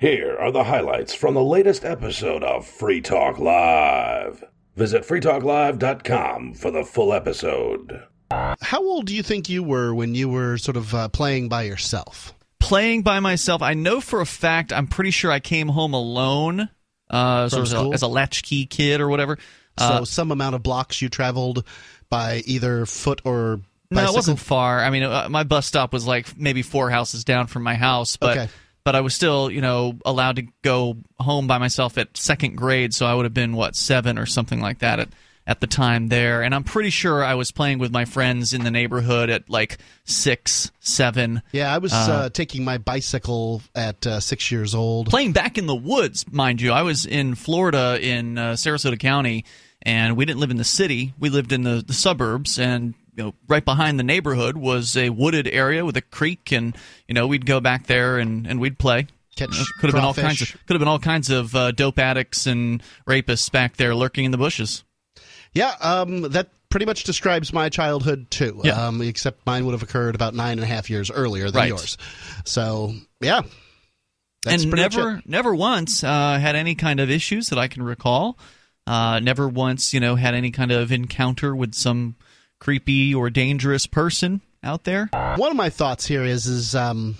Here are the highlights from the latest episode of Free Talk Live. Visit freetalklive.com for the full episode. How old do you think you were when you were sort of playing by yourself? Playing by myself, I know for a fact, I'm pretty sure I came home alone as a latchkey kid or whatever. So some amount of blocks you traveled by either foot or bicycle? No, it wasn't far. I mean, my bus stop was like maybe 4 houses down from my house, but I was still, allowed to go home by myself at second grade, so I would have been, 7 or something like that at the time there. And I'm pretty sure I was playing with my friends in the neighborhood at like 6, 7. Yeah, I was taking my bicycle at 6 years old. Playing back in the woods, mind you. I was in Florida in Sarasota County, and we didn't live in the city. We lived in the suburbs, and right behind the neighborhood was a wooded area with a creek, and we'd go back there and we'd play. Could have been all kinds of dope addicts and rapists back there lurking in the bushes. Yeah, that pretty much describes my childhood too. Yeah. Except mine would have occurred about 9.5 years earlier than yours. So yeah, that's and never once had any kind of issues that I can recall. Never once, had any kind of encounter with some creepy or dangerous person out there. One of my thoughts here is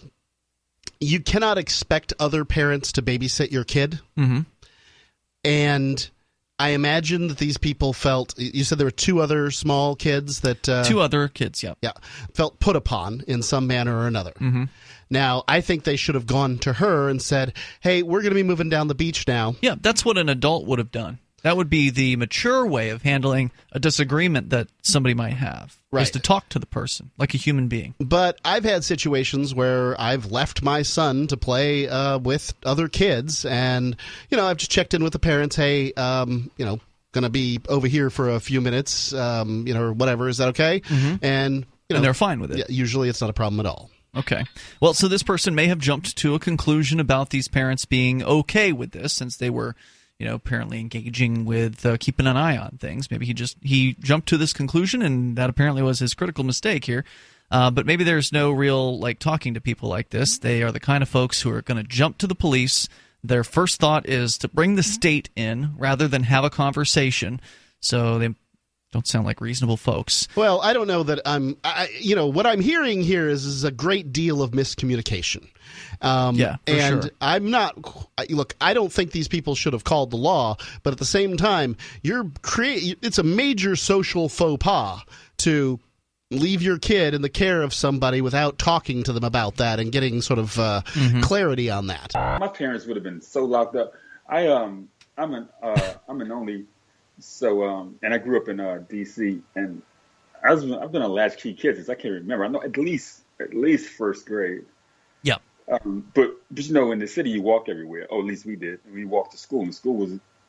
you cannot expect other parents to babysit your kid. Mm-hmm. And I imagine that these people felt, you said there were 2 other small kids that... 2 other kids, yeah. Yeah, felt put upon in some manner or another. Mm-hmm. Now, I think they should have gone to her and said, hey, we're going to be moving down the beach now. Yeah, that's what an adult would have done. That would be the mature way of handling a disagreement that somebody might have, is to talk to the person like a human being. But I've had situations where I've left my son to play with other kids, and, I've just checked in with the parents, hey, going to be over here for a few minutes, or whatever, is that okay? Mm-hmm. And, and they're fine with it. Usually it's not a problem at all. Okay. Well, so this person may have jumped to a conclusion about these parents being okay with this since they were apparently engaging with keeping an eye on things. Maybe he jumped to this conclusion, and that apparently was his critical mistake here. But maybe there's no real talking to people like this. They are the kind of folks who are going to jump to the police. Their first thought is to bring the state in rather than have a conversation. So they don't sound like reasonable folks. Well, I don't know that what I'm hearing here is a great deal of miscommunication. For and sure. I'm not. Look, I don't think these people should have called the law, but at the same time, it's a major social faux pas to leave your kid in the care of somebody without talking to them about that and getting sort of clarity on that. My parents would have been so locked up. I'm an only, so and I grew up in D.C. and I've been a latchkey kid since I can't remember. I know at least first grade. Yeah. But in the city you walk everywhere. Oh, at least we did. We walked to school, and school was,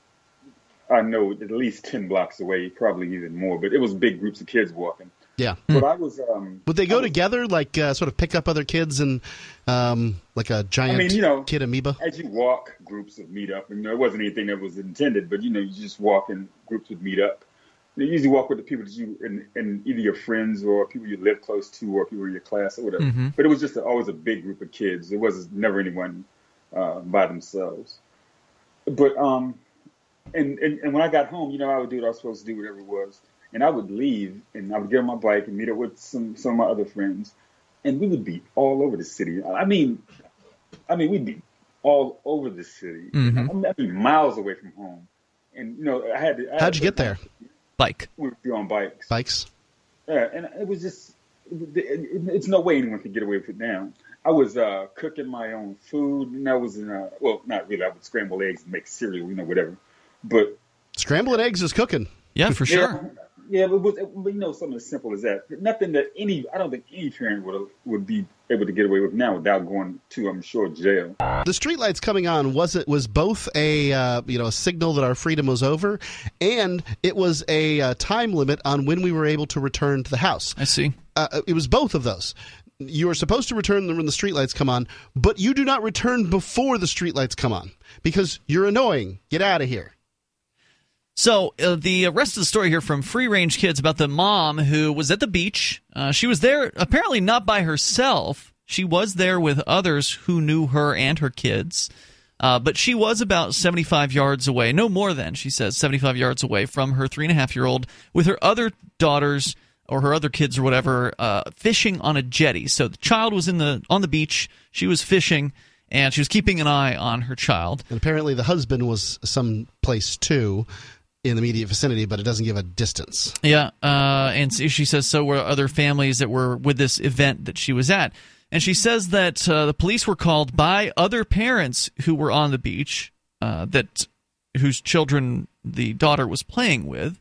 I know, at least 10 blocks away, probably even more. But it was big groups of kids walking. Yeah. But I was. Would they go together, like sort of pick up other kids and like a giant kid amoeba? As you walk, groups would meet up. And it wasn't anything that was intended, but you just walk and groups would meet up. You usually walk with the people that you and either your friends or people you live close to or people in your class or whatever. Mm-hmm. But it was just always a big group of kids. It was never anyone by themselves. But and when I got home, I would do what I was supposed to do, whatever it was. And I would leave and I would get on my bike and meet up with some of my other friends, and we would be all over the city. I mean, we'd be all over the city. Mm-hmm. I'd be miles away from home. And How'd you get there? Bike. We would be on bikes. Bikes? Yeah, and it was just, it's no way anyone could get away with it now. I was cooking my own food, and I was not really. I would scramble eggs and make cereal, whatever. But scrambling eggs is cooking. Yeah, for sure. Yeah, but something as simple as that. Nothing that I don't think any parent would be able to get away with now without going to, I'm sure, jail. The streetlights coming on was both a signal that our freedom was over, and it was a time limit on when we were able to return to the house. I see. It was both of those. You are supposed to return when the streetlights come on, but you do not return before the streetlights come on because you're annoying. Get out of here. So the rest of the story here from Free Range Kids about the mom who was at the beach. She was there apparently not by herself. She was there with others who knew her and her kids. But she was about 75 yards away, no more than, she says, 75 yards away from her 3.5-year-old with her other daughters or her other kids or whatever, fishing on a jetty. So the child was on the beach, she was fishing, and she was keeping an eye on her child. And apparently the husband was someplace too in the immediate vicinity, but it doesn't give a distance. Yeah, and she says so were other families that were with this event that she was at. And she says that the police were called by other parents who were on the beach, whose children the daughter was playing with.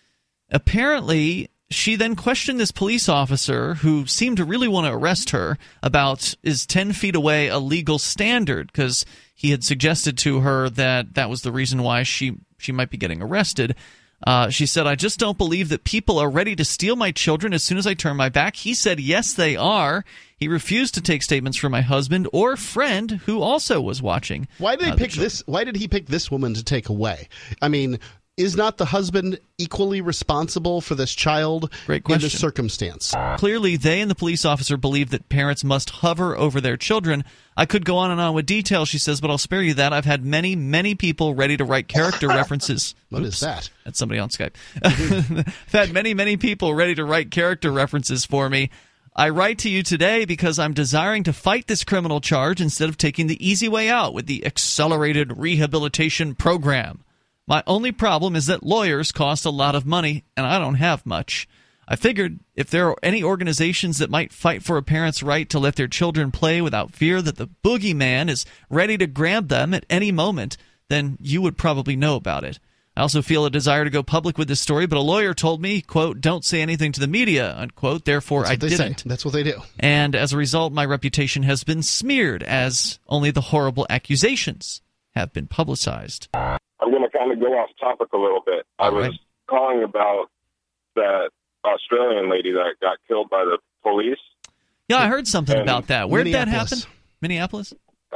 Apparently, she then questioned this police officer who seemed to really want to arrest her about, is 10 feet away a legal standard? Because he had suggested to her that was the reason why she might be getting arrested. She said, I just don't believe that people are ready to steal my children as soon as I turn my back. He said, yes, they are. He refused to take statements from my husband or friend who also was watching. Why did he pick this woman to take away? I mean, is not the husband equally responsible for this child in this circumstance? Clearly, they and the police officer believe that parents must hover over their children. I could go on and on with details, she says, but I'll spare you that. I've had many, many people ready to write character references. What is that? That's somebody on Skype. I've had many, many people ready to write character references for me. I write to you today because I'm desiring to fight this criminal charge instead of taking the easy way out with the accelerated rehabilitation program. My only problem is that lawyers cost a lot of money, and I don't have much. I figured if there are any organizations that might fight for a parent's right to let their children play without fear that the boogeyman is ready to grab them at any moment, then you would probably know about it. I also feel a desire to go public with this story, but a lawyer told me, quote, don't say anything to the media, unquote, therefore I didn't. That's what they do. And as a result, my reputation has been smeared as only the horrible accusations have been publicized. I'm going to kind of go off topic a little bit. I was calling about that Australian lady that got killed by the police. Yeah, I heard something about that. Where did that happen? Minneapolis?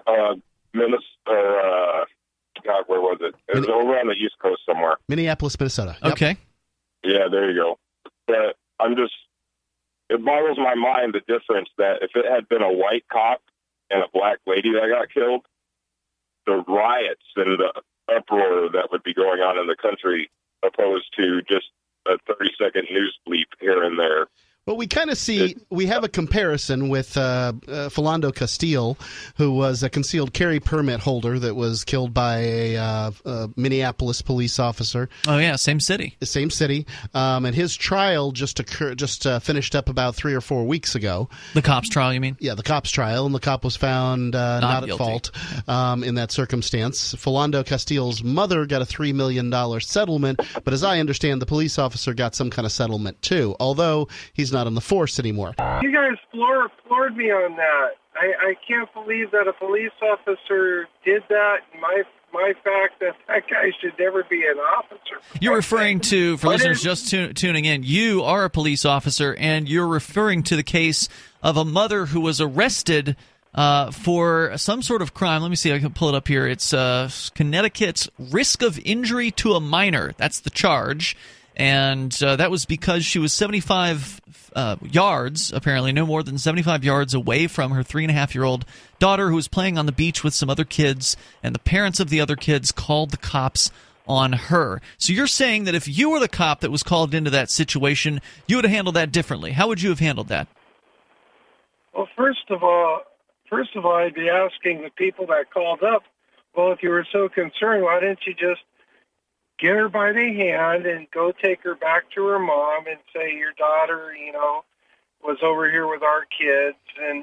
God, where was it? It was over on the East Coast somewhere. Minneapolis, Minnesota. Yep. Okay. Yeah, there you go. But it boggles my mind the difference that if it had been a white cop and a black lady that got killed, the riots and the uproar that would be going on in the country opposed to just a 30-second news bleep here and there. Well, we kind of see we have a comparison with Philando Castile, who was a concealed carry permit holder that was killed by a Minneapolis police officer. Oh yeah, same city. Same city, and his trial just finished up about 3 or 4 weeks ago. The cop's trial, you mean? Yeah, the cop's trial, and the cop was found not at fault in that circumstance. Philando Castile's mother got a $3 million settlement, but as I understand, the police officer got some kind of settlement too, although he's not on the force anymore. You guys floored me on that. I can't believe that a police officer did that. My fact that guy should never be an officer. You're referring to, for listeners just tuning in, you are a police officer, and you're referring to the case of a mother who was arrested for some sort of crime. Let me see, I can pull it up here. It's Connecticut's risk of injury to a minor. That's the charge. And that was because she was 75 yards, apparently no more than 75 yards away from her 3.5-year-old daughter who was playing on the beach with some other kids, and the parents of the other kids called the cops on her. So you're saying that if you were the cop that was called into that situation, you would have handled that differently. How would you have handled that? Well, first of all, I'd be asking the people that called up, well, if you were so concerned, why didn't you just get her by the hand and go take her back to her mom and say, your daughter, was over here with our kids, and,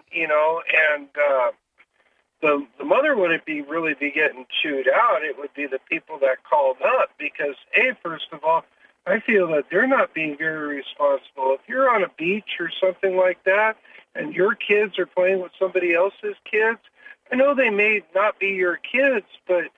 the mother wouldn't really be getting chewed out. It would be the people that called up because, first of all, I feel that they're not being very responsible. If you're on a beach or something like that and your kids are playing with somebody else's kids, I know they may not be your kids, but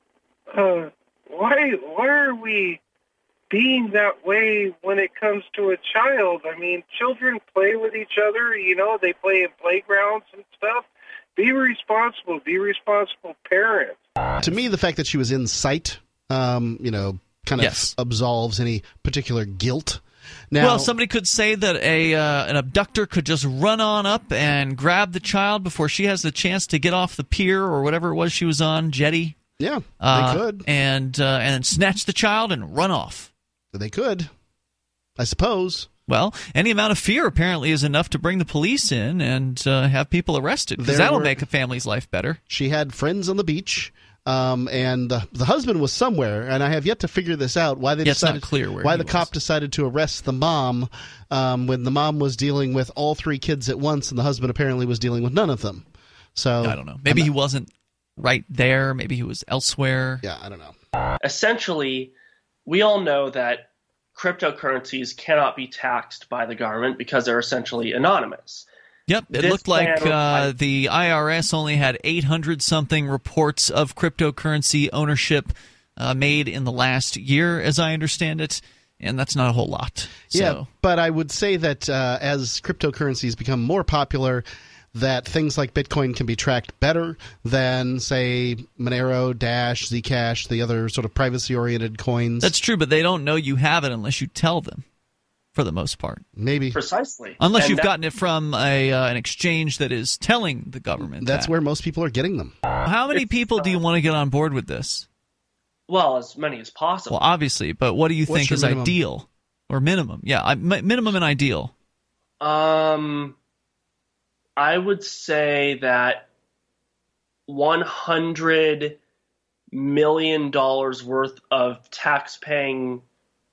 why are we being that way when it comes to a child? I mean, children play with each other, they play in playgrounds and stuff. Be responsible parents. To me, the fact that she was in sight, kind of absolves any particular guilt Now, well, somebody could say that an abductor could just run on up and grab the child before she has the chance to get off the pier or whatever it was she was on, jetty. Yeah, they could. And snatch the child and run off. They could, I suppose. Well, any amount of fear apparently is enough to bring the police in and have people arrested, because that'll make a family's life better. She had friends on the beach, and the husband was somewhere, and I have yet to figure this out, why they decided, it's not clear where why he the was. cop decided to arrest the mom when the mom was dealing with all 3 kids at once, and the husband apparently was dealing with none of them. So I don't know. Maybe he wasn't right there. Maybe he was elsewhere. Yeah, I don't know. Essentially, we all know that cryptocurrencies cannot be taxed by the government because they're essentially anonymous. Yep, it looked like the IRS only had 800-something reports of cryptocurrency ownership made in the last year, as I understand it, and that's not a whole lot. Yeah, but I would say that as cryptocurrencies become more popular, that things like Bitcoin can be tracked better than, say, Monero, Dash, Zcash, the other sort of privacy-oriented coins. That's true, but they don't know you have it unless you tell them, for the most part. Maybe. Precisely. Unless you've gotten it from an exchange that is telling the government That's where most people are getting them. How many people do you want to get on board with this? Well, as many as possible. Well, obviously, but what do you think is minimum? ideal? Or minimum? Yeah, minimum and ideal. I would say that $100 million worth of tax-paying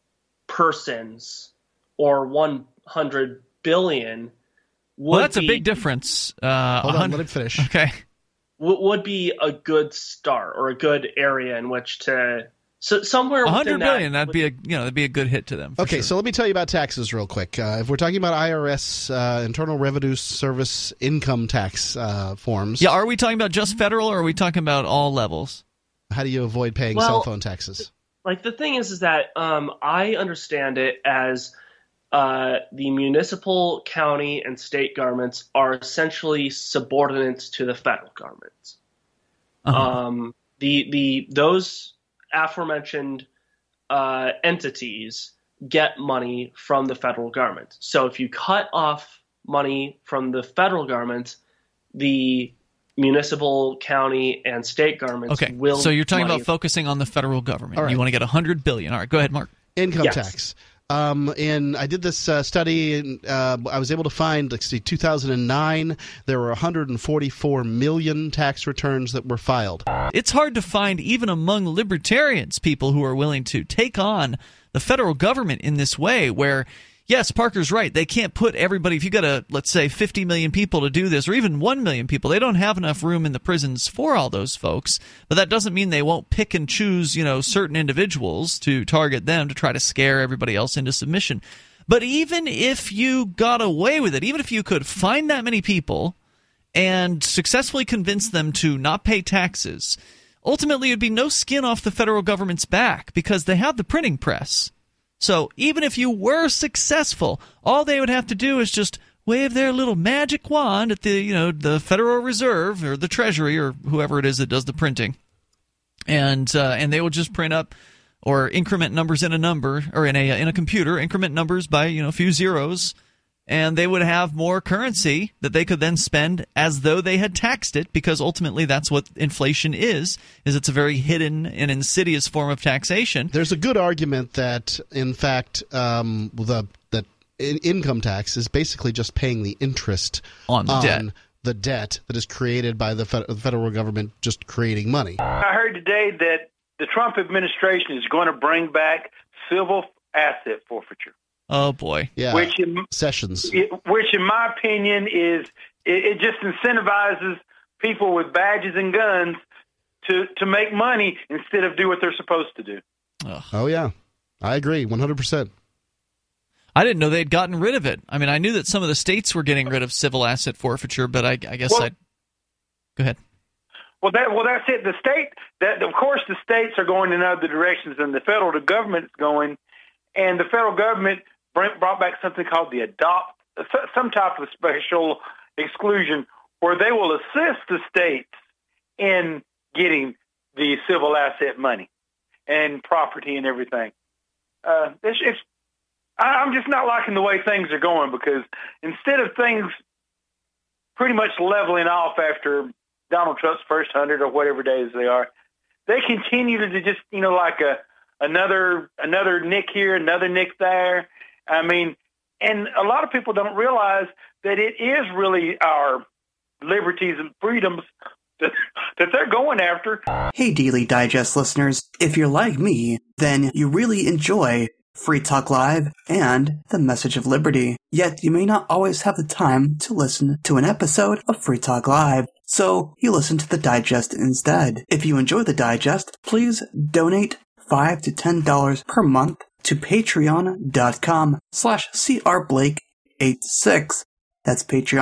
persons, or 100 billion, Well, that's a big difference. Hold on, let him finish. Okay. Would be a good start, or a good area in which to. So somewhere 100 billion, that'd be a good hit to them. Okay, sure. so let me tell you about taxes real quick. If we're talking about IRS, Internal Revenue Service income tax forms. Yeah, are we talking about just federal, or are we talking about all levels? How do you avoid paying cell phone taxes? Like, the thing is that I understand it as the municipal, county, and state governments are essentially subordinate to the federal government. Uh-huh. Those aforementioned entities get money from the federal government. So if you cut off money from the federal government, the municipal, county, and state governments will. So you're talking about focusing on the federal government. Right. You want to get $100 billion. All right, go ahead, Mark. Income Yes. tax. And I did this study, and I was able to find, 2009, there were 144 million tax returns that were filed. It's hard to find, even among libertarians, people who are willing to take on the federal government in this way, where, yes, Parker's right, they can't put everybody, if you got let's say 50 million people to do this, or even 1 million people, they don't have enough room in the prisons for all those folks, but that doesn't mean they won't pick and choose, certain individuals to target them to try to scare everybody else into submission. But even if you got away with it, even if you could find that many people and successfully convince them to not pay taxes, ultimately it would be no skin off the federal government's back, because they have the printing press. So even if you were successful, all they would have to do is just wave their little magic wand at the Federal Reserve or the Treasury or whoever it is that does the printing, and they will just print up or increment numbers in a number, or in a computer, increment numbers by a few zeros, and they would have more currency that they could then spend as though they had taxed it, because ultimately that's what inflation is it's a very hidden and insidious form of taxation. There's a good argument that, in fact, that income tax is basically just paying the interest on the debt that is created by the federal government, just creating money. I heard today that the Trump administration is going to bring back civil asset forfeiture. Oh boy! Yeah, Sessions. Which, in my opinion, is it just incentivizes people with badges and guns to make money instead of do what they're supposed to do. Ugh. Oh yeah, I agree 100%. I didn't know they'd gotten rid of it. I mean, I knew that some of the states were getting rid of civil asset forfeiture, but I guess Go ahead. Well, that's it. Of course, the states are going in other directions than the federal government is going, and the federal government brought back something called some type of special exclusion, where they will assist the states in getting the civil asset money and property and everything. I'm just not liking the way things are going, because instead of things pretty much leveling off after Donald Trump's first 100 or whatever days they are, they continue to just, like another nick here, another nick there. I mean, and a lot of people don't realize that it is really our liberties and freedoms that they're going after. Hey, Daily Digest listeners, if you're like me, then you really enjoy Free Talk Live and the Message of Liberty. Yet you may not always have the time to listen to an episode of Free Talk Live, so you listen to the Digest instead. If you enjoy the Digest, please donate $5 to $10 per month to patreon.com/crblake86. That's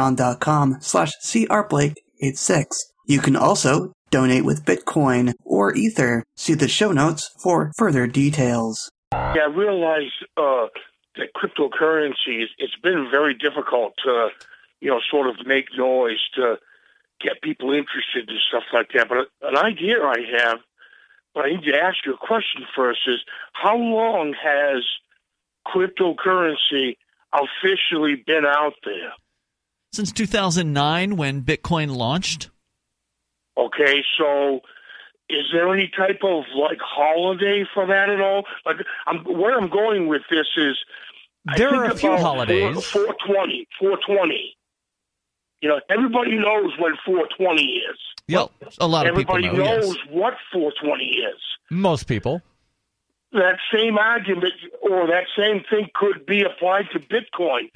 patreon.com/crblake86. You can also donate with Bitcoin or Ether. See the show notes for further details. Yeah, I realize that cryptocurrencies, it's been very difficult to, sort of make noise to get people interested in stuff like that. But an idea I have, but I need to ask you a question first, is how long has cryptocurrency officially been out there? Since 2009, when Bitcoin launched. Okay, so is there any type of holiday for that at all? Where I'm going with this is, there are a few holidays. 420. Everybody knows when 420 is. Yep, a lot of people know. Everybody knows what 420 is. Most people. That same argument or that same thing could be applied to Bitcoin.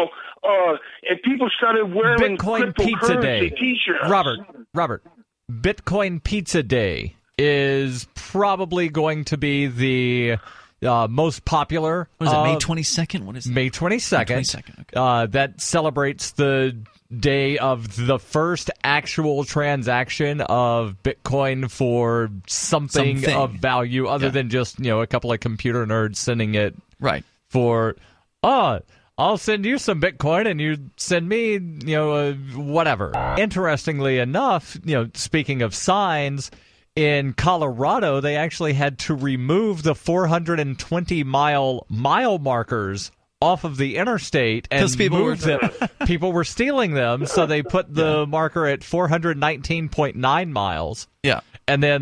If people started wearing Bitcoin Pizza Day T-shirts. Robert, Bitcoin Pizza Day is probably going to be the most popular. What is it, May 22nd? What is it? May 22nd. May 22nd, okay. That celebrates the day of the first actual transaction of Bitcoin for something of value other than just, a couple of computer nerds sending it for, I'll send you some Bitcoin and you send me, whatever. Interestingly enough, speaking of signs, in Colorado, they actually had to remove the 420-mile markers off of the interstate and move them. People were stealing them, so they put the marker at 419.9 miles. Yeah. And then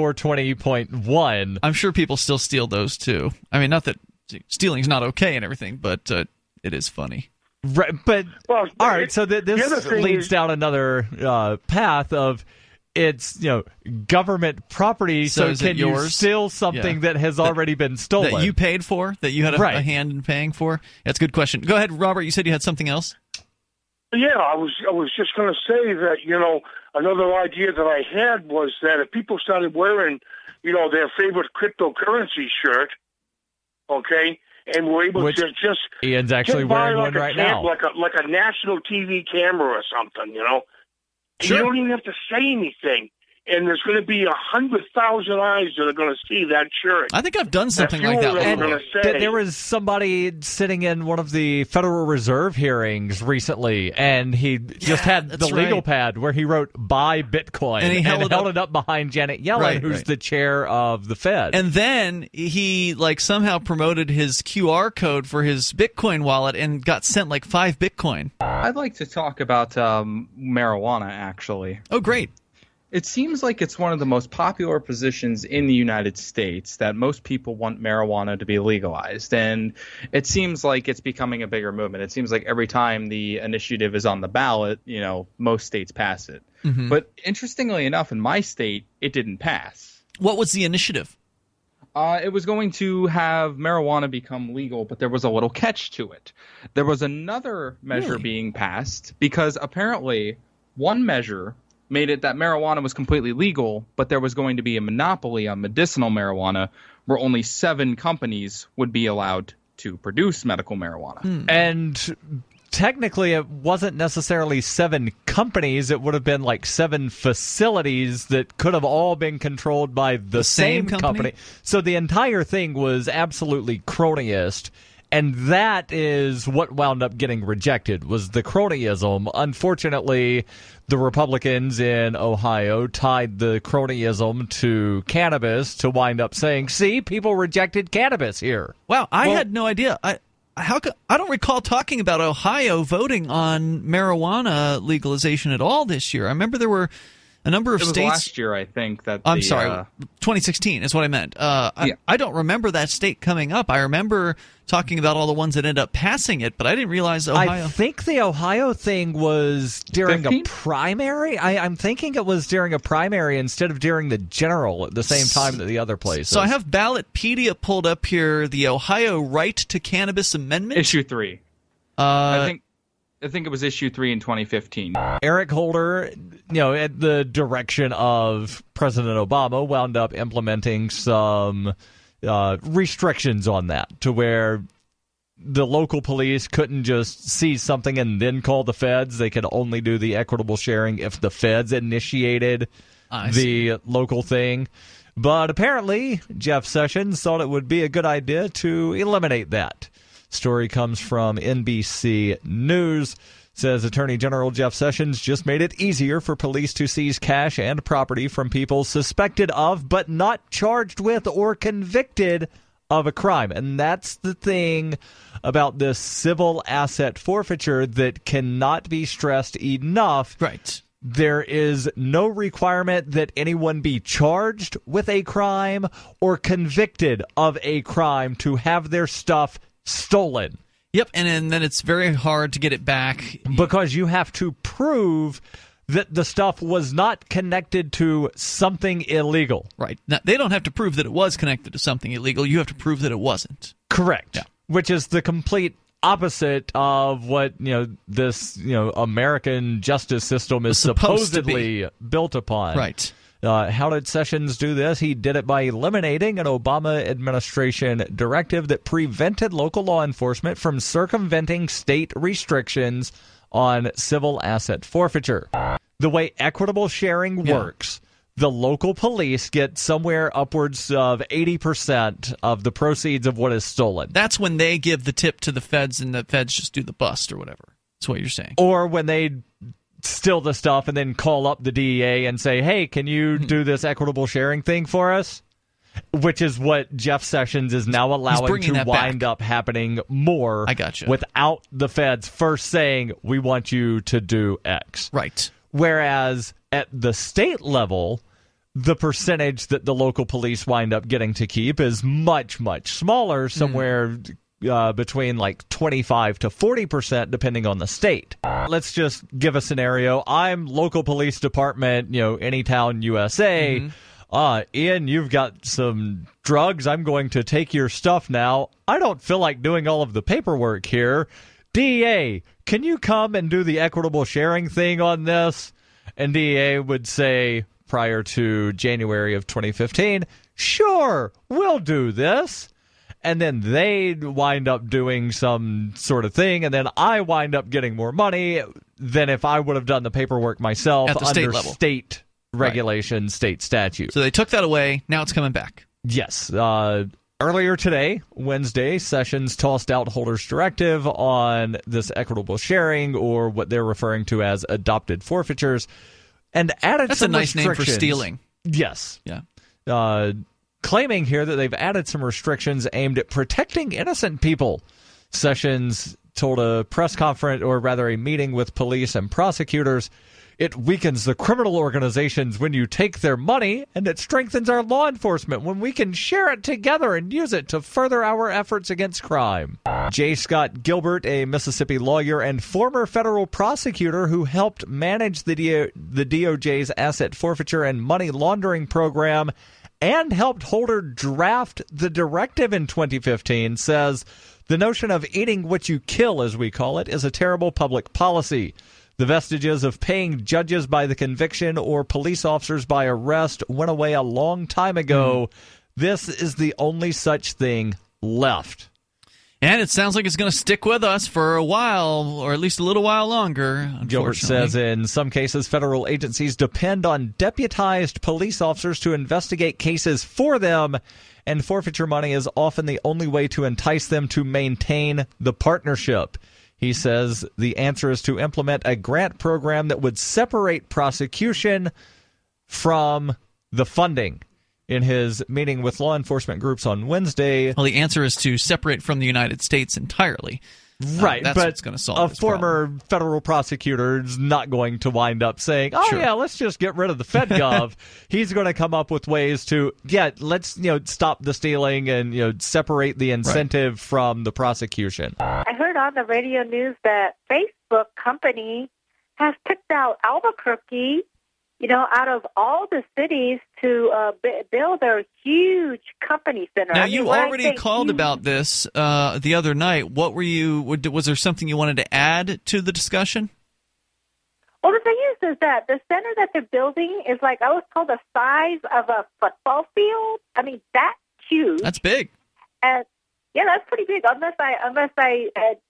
420.1. I'm sure people still steal those too. I mean, not that stealing's not okay and everything, but it is funny. Right, but all right, so this leads down another path of it's government property. So can you steal something that has already been stolen that you paid for, that you had a hand in paying for? That's a good question. Go ahead, Robert. You said you had something else. Yeah, I was just going to say that another idea that I had was that if people started wearing their favorite cryptocurrency shirt, okay, and were able to just Ian's actually wearing one right now, like a national TV camera or something, Sure. You don't even have to say anything, and there's going to be 100,000 eyes that are going to see that shirt. I think I've done something like that before. There was somebody sitting in one of the Federal Reserve hearings recently, and he just had the legal pad where he wrote "Buy Bitcoin" and he held it up behind Janet Yellen, who's the chair of the Fed. And then he somehow promoted his QR code for his Bitcoin wallet and got sent 5 Bitcoin. I'd like to talk about marijuana, actually. Oh, great. It seems like it's one of the most popular positions in the United States that most people want marijuana to be legalized. And it seems like it's becoming a bigger movement. It seems like every time the initiative is on the ballot, most states pass it. Mm-hmm. But interestingly enough, in my state, it didn't pass. What was the initiative? It was going to have marijuana become legal, but there was a little catch to it. There was another measure being passed because apparently one measure made it that marijuana was completely legal, but there was going to be a monopoly on medicinal marijuana where only 7 companies would be allowed to produce medical marijuana. And technically it wasn't necessarily 7 companies. It would have been 7 facilities that could have all been controlled by the same company. So the entire thing was absolutely cronyist. And that is what wound up getting rejected, was the cronyism. Unfortunately, the Republicans in Ohio tied the cronyism to cannabis to wind up saying, see, people rejected cannabis here. Wow, I had no idea. I don't recall talking about Ohio voting on marijuana legalization at all this year. I remember there were a number of it was states. Last year, I think that. I'm sorry, 2016 is what I meant. I don't remember that state coming up. I remember talking about all the ones that ended up passing it, but I didn't realize Ohio. I think the Ohio thing was during 15? a primary. I'm thinking it was during a primary instead of during the general at the same time that the other places. So I have Ballotpedia pulled up here. The Ohio Right to Cannabis Amendment, issue 3. I think it was issue 3 in 2015. Eric Holder, at the direction of President Obama, wound up implementing some restrictions on that to where the local police couldn't just seize something and then call the feds. They could only do the equitable sharing if the feds initiated the local thing. But apparently, Jeff Sessions thought it would be a good idea to eliminate that. Story comes from NBC News. Says Attorney General Jeff Sessions just made it easier for police to seize cash and property from people suspected of but not charged with or convicted of a crime. And that's the thing about this civil asset forfeiture that cannot be stressed enough. Right. There is no requirement that anyone be charged with a crime or convicted of a crime to have their stuff stolen. Yep, and then it's very hard to get it back. Because you have to prove that the stuff was not connected to something illegal. Right. Now, they don't have to prove that it was connected to something illegal. You have to prove that it wasn't. Correct. Yeah. Which is the complete opposite of what this American justice system is supposedly built upon. Right. How did Sessions do this? He did it by eliminating an Obama administration directive that prevented local law enforcement from circumventing state restrictions on civil asset forfeiture. The way equitable sharing works, the local police get somewhere upwards of 80% of the proceeds of what is stolen. That's when they give the tip to the feds and the feds just do the bust or whatever. That's what you're saying. Or when they steal the stuff and then call up the DEA and say, hey, can you do this equitable sharing thing for us? Which is what Jeff Sessions is now allowing to wind up happening more. I gotcha. Without the feds first saying, we want you to do X. Right. Whereas at the state level, the percentage that the local police wind up getting to keep is much, much smaller, somewhere between like 25 to 40%, depending on the state. Let's just give a scenario. I'm local police department, Anytown, USA. Ian, you've got some drugs. I'm going to take your stuff now. I don't feel like doing all of the paperwork here. DEA, can you come and do the equitable sharing thing on this? And DEA would say, prior to January of 2015, sure, we'll do this. And then they wind up doing some sort of thing, and then I wind up getting more money than if I would have done the paperwork myself at the under state level. State regulation, state statute. So they took that away. Now it's coming back. Yes. Earlier today, Wednesday, Sessions tossed out Holder's directive on this equitable sharing, or what they're referring to as adopted forfeitures, and added That's some a nice name for restrictions. stealing. Yes. Yeah. Claiming here that they've added some restrictions aimed at protecting innocent people. Sessions told a press conference, or rather a meeting with police and prosecutors, it weakens the criminal organizations when you take their money, and it strengthens our law enforcement when we can share it together and use it to further our efforts against crime. J. Scott Gilbert, a Mississippi lawyer and former federal prosecutor who helped manage the DOJ's asset forfeiture and money laundering program and helped Holder draft the directive in 2015, says the notion of eating what you kill, as we call it, is a terrible public policy. The vestiges of paying judges by the conviction or police officers by arrest went away a long time ago. This is the only such thing left. And it sounds like it's going to stick with us for a while, or at least a little while longer, Gilbert says in some cases, federal agencies depend on deputized police officers to investigate cases for them, and forfeiture money is often the only way to entice them to maintain the partnership. He says the answer is to implement a grant program that would separate prosecution from the funding. in his meeting with law enforcement groups on Wednesday. Well, the answer is to separate from the United States entirely. Right, that's but what's going to solve a former federal prosecutor is not going to wind up saying, "Oh Sure. yeah, let's just get rid of the FedGov." He's going to come up with ways to, let's stop the stealing and separate the incentive from the prosecution. I heard on the radio news that Facebook company has picked out Albuquerque, out of all the cities to build their huge company center. Now, you already called about this the other night. What was there something you wanted to add to the discussion? Well, the thing is that the center that they're building is I was told the size of a football field. I mean, that's huge. That's big. And yeah, that's pretty big. Unless I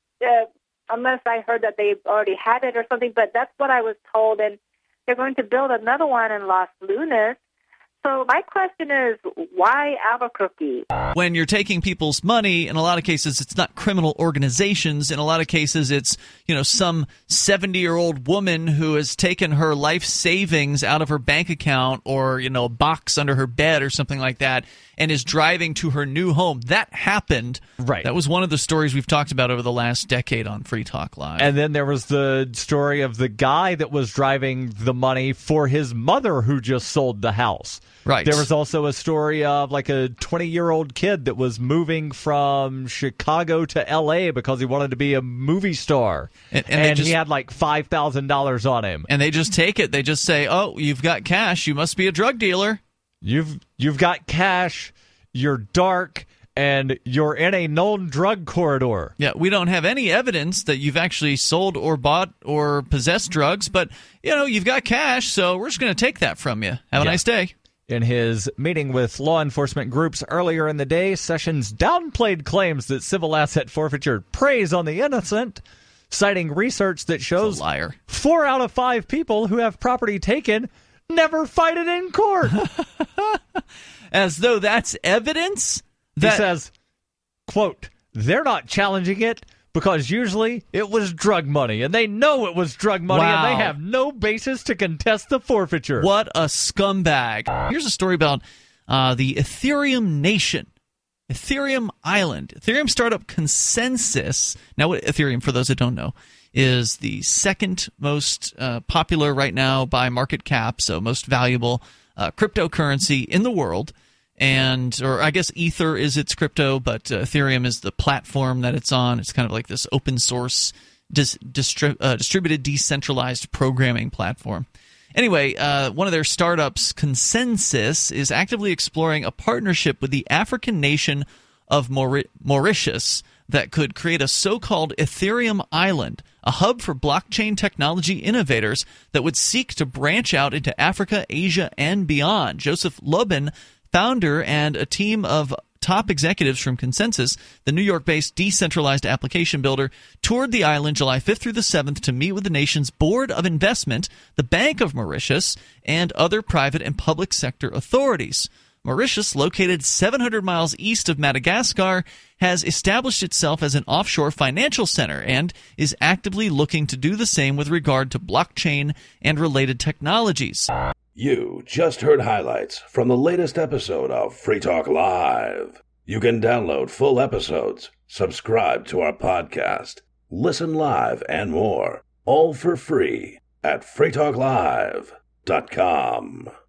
heard that they already had it or something, but that's what I was told. And they're going to build another one in Los Lunas. So my question is, why Albuquerque? When you're taking people's money, in a lot of cases, it's not criminal organizations. In a lot of cases, it's some 70-year-old woman who has taken her life savings out of her bank account or a box under her bed or something like that, and is driving to her new home. That happened. Right. That was one of the stories we've talked about over the last decade on Free Talk Live. And then there was the story of the guy that was driving the money for his mother who just sold the house. Right. There was also a story of a 20-year-old kid that was moving from Chicago to L.A. because he wanted to be a movie star. And he had $5,000 on him. And they just take it. They just say, "Oh, you've got cash. You must be a drug dealer. You've got cash. You're dark. And you're in a known drug corridor." Yeah, we don't have any evidence that you've actually sold or bought or possessed drugs, but, you've got cash, so we're just going to take that from you. Have a nice day. In his meeting with law enforcement groups earlier in the day, Sessions downplayed claims that civil asset forfeiture preys on the innocent, citing research that shows 4 out of 5 people who have property taken never fight it in court. As though that's evidence? He says, quote, "They're not challenging it because usually it was drug money, and they know it was drug money, Wow. and they have no basis to contest the forfeiture." What a scumbag. Here's a story about the Ethereum Nation, Ethereum Island. Ethereum startup ConsenSys. Now, what Ethereum, for those that don't know, is the second most popular right now by market cap, so most valuable cryptocurrency in the world. Or I guess Ether is its crypto, but Ethereum is the platform that it's on. It's kind of like this open source, distributed, decentralized programming platform. Anyway, one of their startups, ConsenSys, is actively exploring a partnership with the African nation of Mauritius that could create a so-called Ethereum Island, a hub for blockchain technology innovators that would seek to branch out into Africa, Asia, and beyond. Joseph Lubin, founder, and a team of top executives from ConsenSys, the New York-based decentralized application builder, toured the island July 5th through the 7th to meet with the nation's Board of Investment, the Bank of Mauritius, and other private and public sector authorities. Mauritius, located 700 miles east of Madagascar, has established itself as an offshore financial center and is actively looking to do the same with regard to blockchain and related technologies. You just heard highlights from the latest episode of Free Talk Live. You can download full episodes, subscribe to our podcast, listen live, and more, all for free at freetalklive.com.